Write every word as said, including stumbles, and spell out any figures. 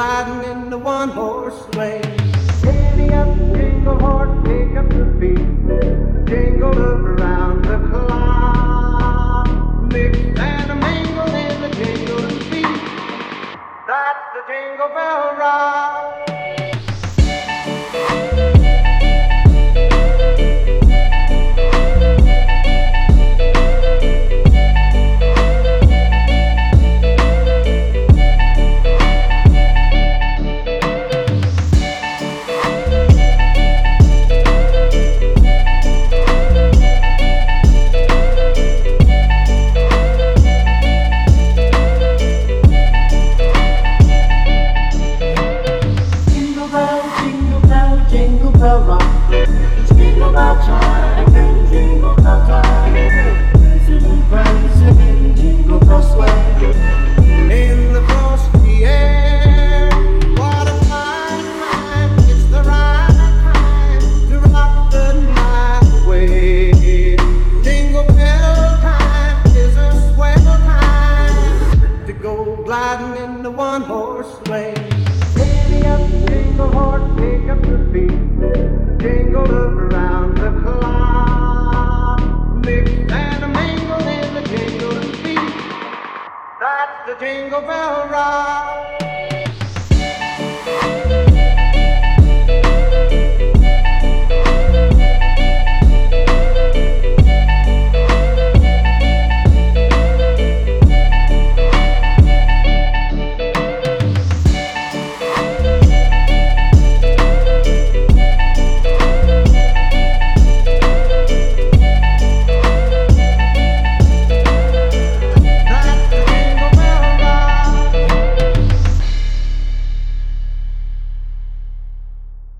gliding in the one-horse sleigh. Giddy up, jingle horse, pick up your feet, jingle up around the clock. Mix and a mingle in the jingling feet. That's the Jingle Bell Rock. Jingle bell rock, jingle bell chime, and jingle bell time. Prancing, prancing, jingle bell sway. In the frosty air, what a fine time! It's the right time to rock the night away. Jingle bell time is a swell time to go gliding in the one-horse sleigh. Giddy up, jingle horse, pick up your feet, jingle up around the clock. Mix and a mingle in the jingling feet. That's the Jingle Bell Rock.